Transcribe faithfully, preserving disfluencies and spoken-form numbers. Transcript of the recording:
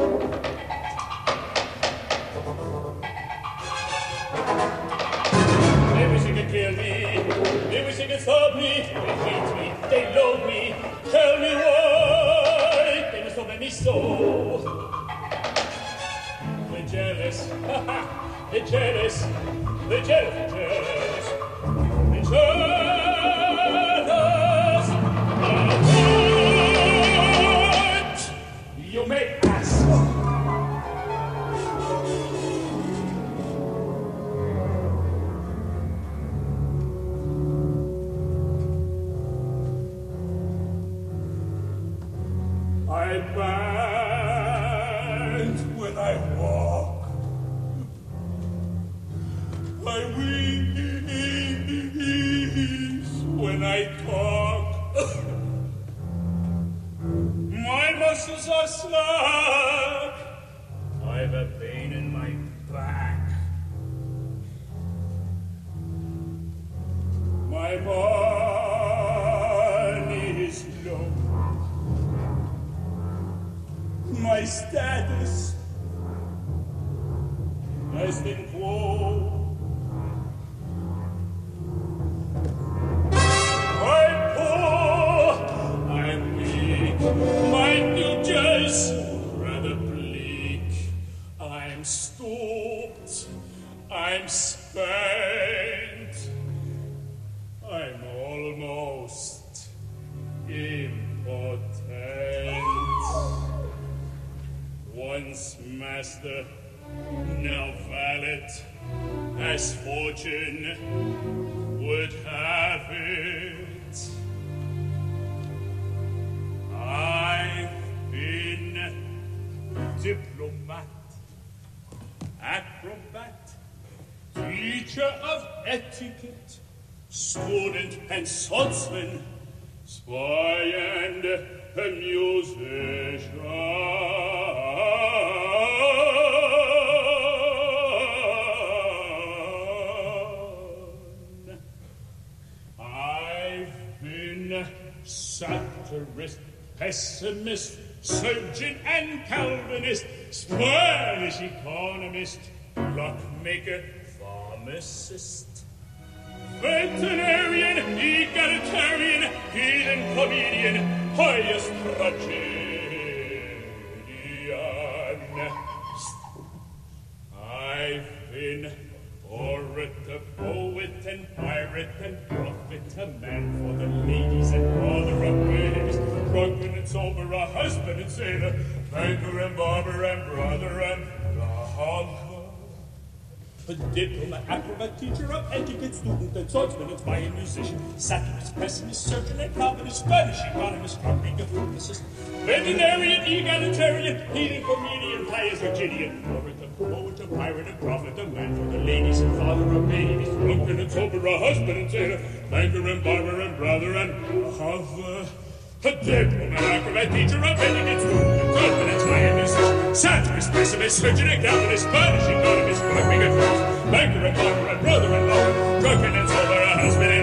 They wishing to kill me, they wishing to stop me, they hate me, they loathe me, tell me why, they must obey me so. They're jealous, ha ha, they're jealous, they're jealous, jealous, they're jealous. You may ask. I bend when I walk. I wheeze when I talk. My muscles are slack. I've a pain in my back. My money is low. My status has been quo. I'm poor. I'm weak. My future's rather bleak. I'm stooped. I'm spent. I'm almost impotent. Once master, now valet, as fortune would have it. I've been diplomat, acrobat, teacher of etiquette, student and swordsman, spy and a musician. I've been satirist, pessimist, surgeon and Calvinist, Spanish economist, clockmaker, pharmacist, veterinarian, egalitarian, heathen comedian, highest tragedian. I've been orator, poet and pirate and prophet, a man for the ladies and brother of babes, drunken and sober, a husband and sailor, banker and barber and brother and lover. A diplomat, acrobat, teacher of etiquette, student and swordsman, and spy and musician, satirist, pessimist, surgeon and Calvinist, Spanish economist, clockmaker, pharmacist, veterinarian, egalitarian, heathen comedian, pious Virginian, orator, poet, a pirate, a prophet, a man for the ladies and father of babies, drunken and sober, a husband and sailor, banker and barber and brother and lover. A diplomat, acrobat, teacher of etiquette, student and swordsman, and spy and musician, satirist, pessimist, surgeon and Calvinist, Spanish economist, clockmaker, pharmacist, banker and barber and brother and lover, drunken and sober, a husband and